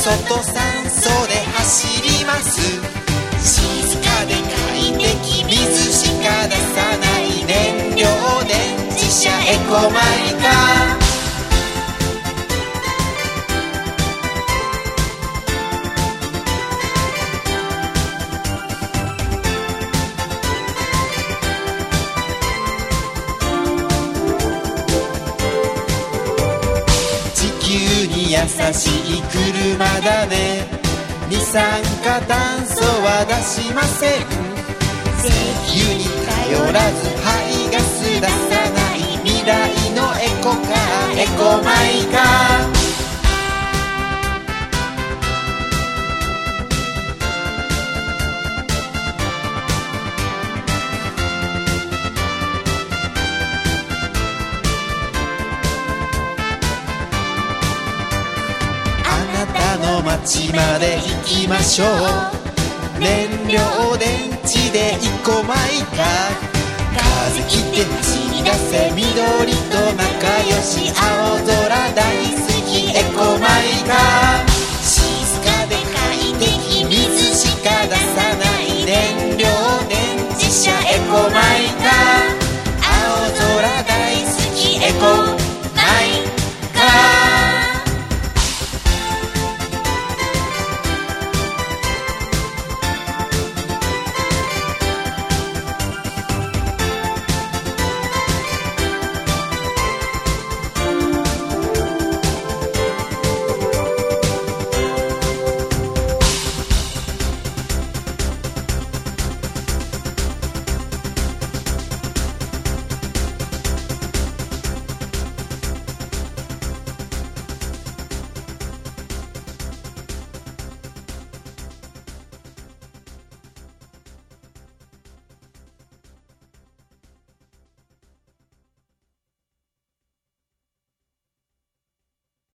素と酸素で走ります。静かで快適、水しか出さない燃料電池車エコマイカー。優しい車だね。二酸化炭素は出しません。石油に頼らず排ガス出さない未来のエコカー、エコマイカー。街まで行きましょう。燃料電池でエコマイカー。風切って走り出せ、緑と仲良し、青空大好きエコマイカー。